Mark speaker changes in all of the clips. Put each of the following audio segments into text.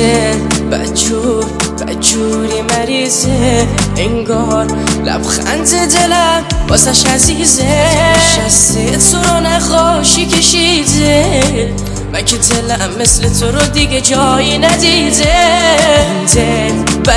Speaker 1: مریضه، بدجوری مریضه، انگار لبخند دلم واسش عزیزه. شسته تو رو نقاشی کشیده، من که دلم مثل تو رو دیگه جایی ندیده. دل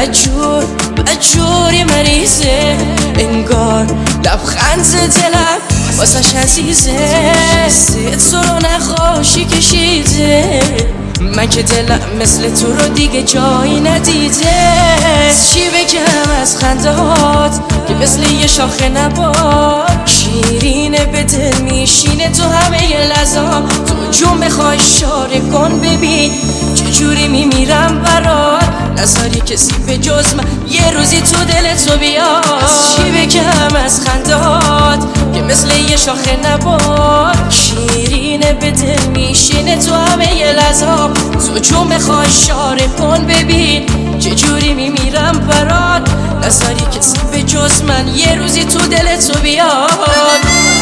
Speaker 1: بدجوری مریضه، انگار لبخند دلم واسش عزیزه. شسته تو رو نقاشی کشیده، من که دلم مثل تو رو دیگه جایی ندیده. چی بگم از خندهات که مثل یه شاخه نبات، شیرینه به دل میشینه تو همه ی لحظات. تو جون بخوای اشاره کن ببین چجوری میمیرم برات، نذاری کسی به جز من یه روزی تو دل تو بیاد. چی بگم از خندهات که مثل یه شاخه نبات، شیرینه به دل میشینه تو همه ی لحظات. تو جون بخوای اشاره کن ببین چجوری میمیرم برات، نذاری کسی به جز من یه روزی تو دل تو بیاد.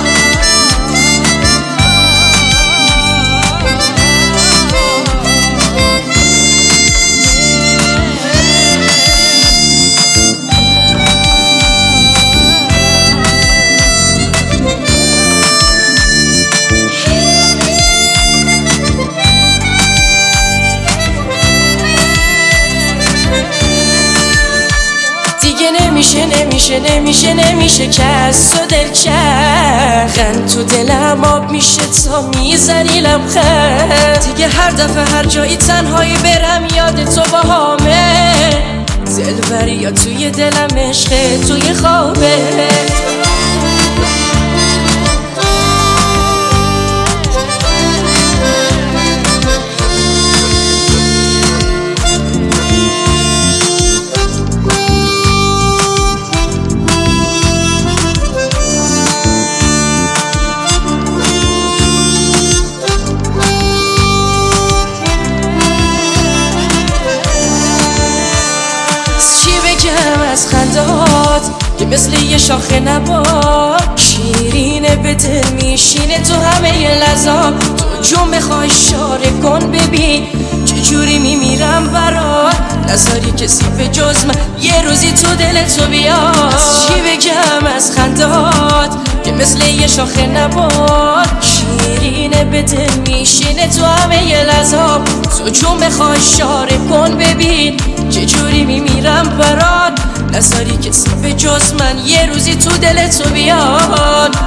Speaker 1: نمیشه که از تو دل چرخن، تو دلم آب میشه تا میزنی لبخند. دیگه هر دفعه هر جایی تنهایی برم یاد تو باهامه، دلبری یا توی دلم عشقه توی خوابه. از خندهات که مثل یه شاخه نبات، شیرینه به دل میشینه تو همه ی لحظات. تو جون بخوای اشاره کن ببین چجوری میمیرم برات، نذاری کسی به جز من یه روزی تو دل تو بیاد. چی بگم از خندهات که مثل یه شاخه نبات، شیرینه به دل میشینه تو همه ی لحظات. تو جون بخوای اشاره کن ببین چجوری میمیرم برات، نذاری کسی به جز من یه روزی تو دل تو بیاد.